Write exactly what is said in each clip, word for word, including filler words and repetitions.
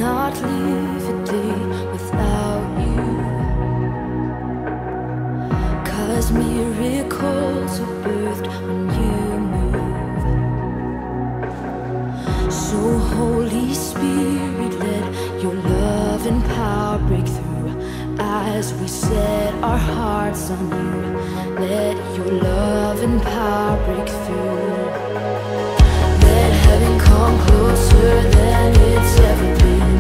not live a day without you. 'Cause miracles are birthed when you move. So Holy Spirit, let your love and power break through as we set our hearts on you. Let your love and power break through. Let heaven come closer than it's ever been.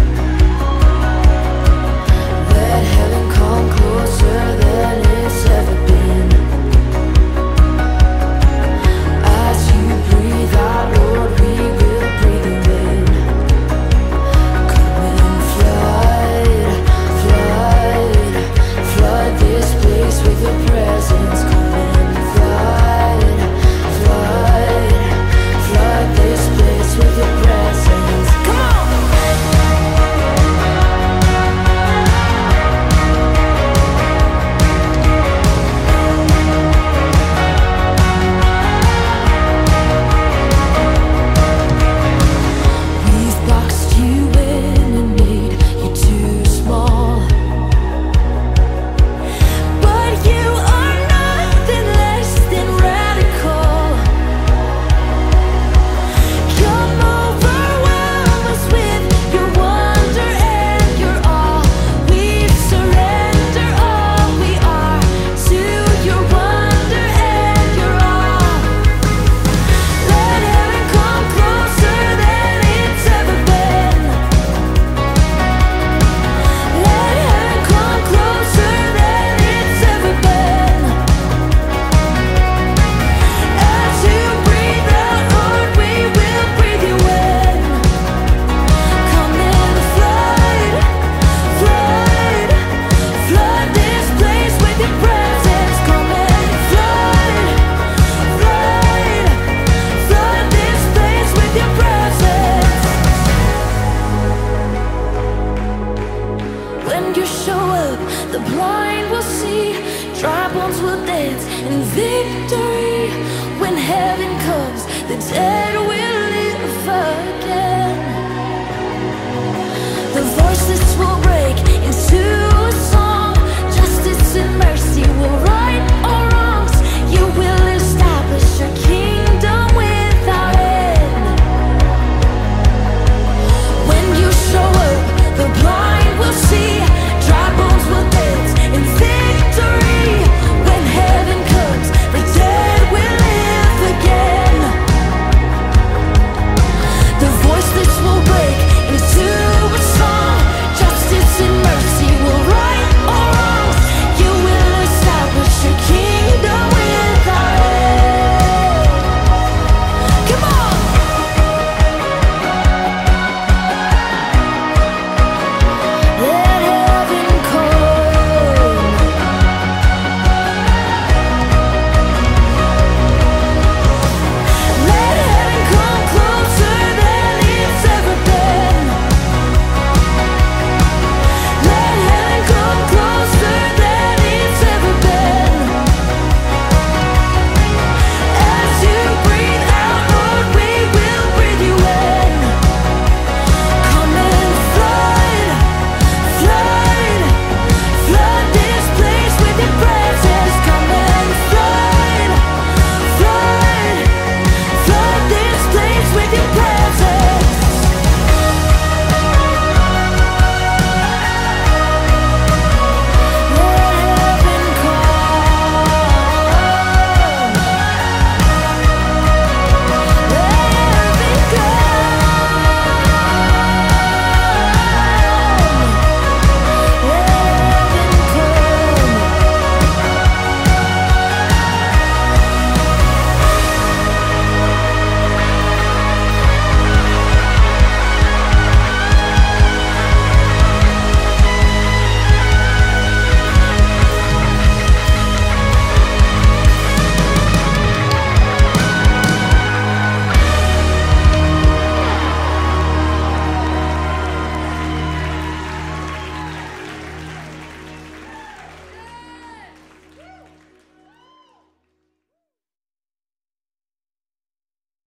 Let heaven come closer than it's ever been. As you breathe out, Lord, we will breathe you in. Come and flood, flood, flood this place with your presence. Come and flood, flood, flood this place with your presence. Come on! We've boxed you in and made you too small, but you are nothing less than radical. Come overwhelm us with your wonder and your awe. We surrender all we are to your wonder and your awe. Let heaven come closer than it's ever been. Let heaven come closer than it's ever been. As you breathe out, Lord, we will breathe you in. Come and flood, flood, flood this place with your presence. Come and flood, flood, flood this place with your presence. When you show up, the blind will see, dry bones will dance in victory. When heaven comes, the dead will live again.